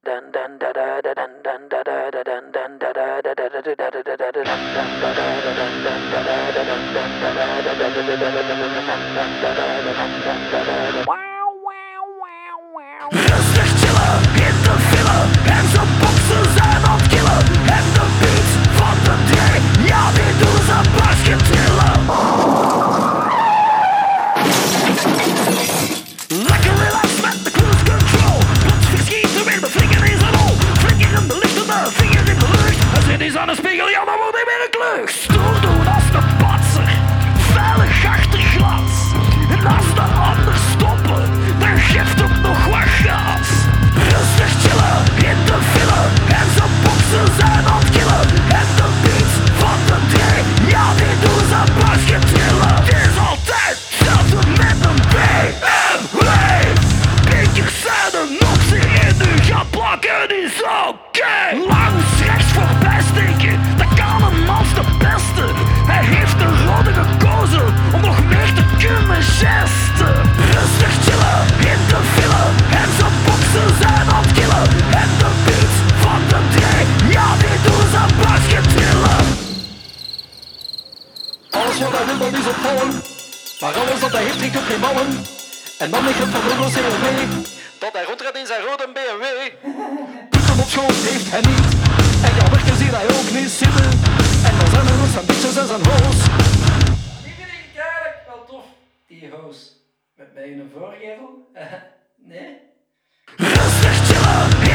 Rustig chillen in de file en zijn boksen zijn aan het killen. En de beats van de day, ja die doen zijn baasje trillen. Lekker relaxed met de cruise control. Plots verschiet er weer de flikker in zijn hol. Flikker hem belichtende vinger in de lucht. Hij zit eens aan de spiegel, ja dan wordt hij weer een klug. Stoer doen als de patser, veilig achter glas. En als de ander stoppen, dan geeft hem nog wat gas. Rustig chillen in de file en zijn boksen zijn aan het killen. En de beats van de day, ja die doen zijn baasje trillen. Het is altijd hetzelfde met een BMW. Pinkers zijn een optie in u gaat plakken is oké. Langs rechts voorbij steken, dat kan een mans de beste. Hij heeft de rode gekozen om nog meer te kunnen gesten. Rustig chillen in de file en zijn boksen zijn aan het killen. En de beats van de day, ja die doen zijn baasje trillen. Alles wat hij wil, dat is opvallen. Maar alles dat hij heeft, trekt op geen ballen. En dan ligt het van Rudolf CLV dat hij rondrijdt in zijn rode BMW. Punten op school heeft hij niet. En jouw werken zie hij ook niet zitten. En dan zijn er nog zijn bitches en zijn hoes. Die vind ik eigenlijk wel tof, die hoes. Met mij een voorgevel? Nee? Rustig chillen